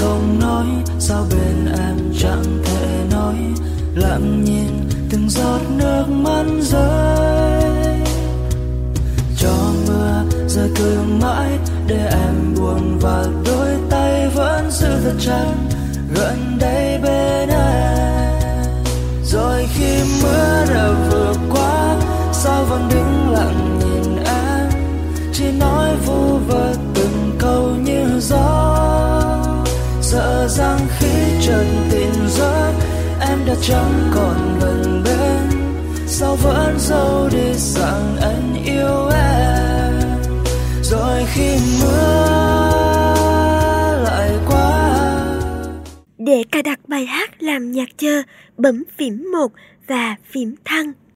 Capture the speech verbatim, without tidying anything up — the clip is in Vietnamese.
không nói, sao bên em chẳng thể nói. Lặng nhìn từng giọt nước mắt rơi, cho mưa rơi cứ mãi để em buồn và đôi tay vẫn giữ thật chặt gần đây bên em. Rồi khi mưa đã vượt qua, sao vẫn đứng lặng nhìn em, chỉ nói vu vơ từng câu như gió. Sợ rằng khi trần tình giấc em đã chẳng còn gần bên, sao vẫn giấu đi rằng anh yêu em. Rồi khi mưa lại qua. Để cài đặt bài hát làm nhạc chờ, bấm phím một và phím thăng.